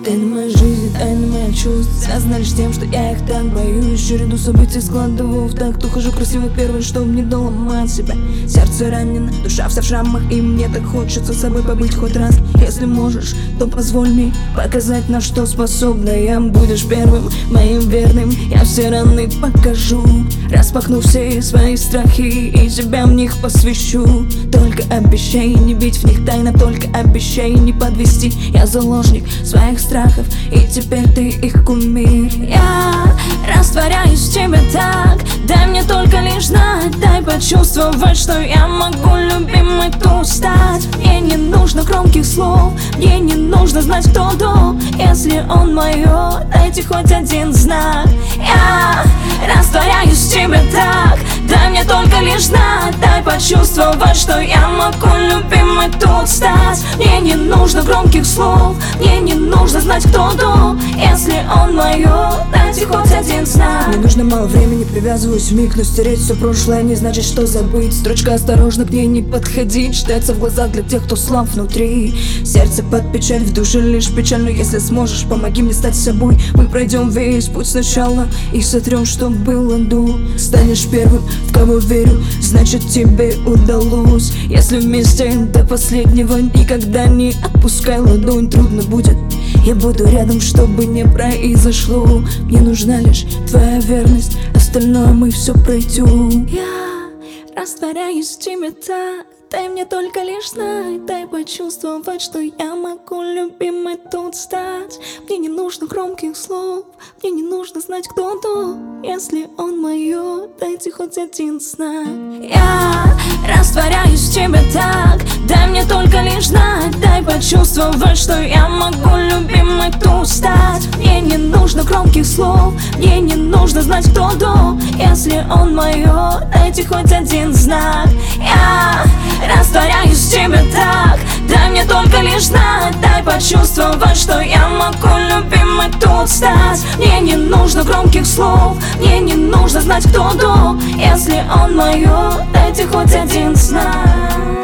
Тайна моей жизни, тайна моих чувств связана лишь с тем, что я их так боюсь. Череду событий складываю в такт. Ухожу красиво первый, чтобы не доломать себя. Сердце ранено, душа вся в шрамах, и мне так хочется с собой побыть хоть раз. Если можешь, то позволь мне показать, на что способна я. Будешь первым, моим верным, я все раны покажу. Распахну все свои страхи и тебя в них посвящу. Только обещай не бить в них тайно, только обещай не подвести. Я заложник своих страхов, и теперь ты их кумир. Я растворяюсь в тебе так, дай мне только лишь знать. Дай почувствовать, что я могу любимой тут стать. Мне не нужно громких слов, мне не нужно знать, кто до. Если он мое, дайте хоть один знак. Я растворяюсь в тебе так, дай мне только лишь знать. Дай почувствовать, что я могу любимой тут стать. Мне не нужно громких слов, мне не нужно знать, кто до. Если он мое, дайте хоть один знак. Мне нужно мало времени, привязываюсь в миг. Но стереть все прошлое не значит, что забыть. Строчка осторожно, к ней не подходить. Читается в глазах для тех, кто слаб внутри. Сердце под печаль, в душе лишь печаль. Но если сможешь, помоги мне стать собой. Мы пройдем весь путь сначала и сотрем, что было до. Станешь первым, в кого верю, значит тебе удалось. Если вместе до последнего, никогда не отпускай ладонь. Трудно будет, я буду рядом, чтобы не произошло. Мне нужна лишь твоя верность, остальное мы все пройдем. Я растворяюсь в тебе так, дай мне только лишь знать. Дай почувствовать, что я могу любимой тут стать. Мне не нужно громких слов, мне не нужно знать, кто до. Если он мое, дайте хоть один знак. Я растворяюсь в тебе так, дай мне только лишь знать. Дай почувствовать, что я могу любимой тут стать. Мне не нужно громких слов, мне не нужно знать, кто до. Если он мое, дайте хоть один знак. Я растворяюсь в тебе так, дай мне только лишь знать. Дай почувствовать, что я могу любимой тут стать. Мне не нужно громких слов, мне не нужно знать, кто до. Если он мое, дайте хоть один знак.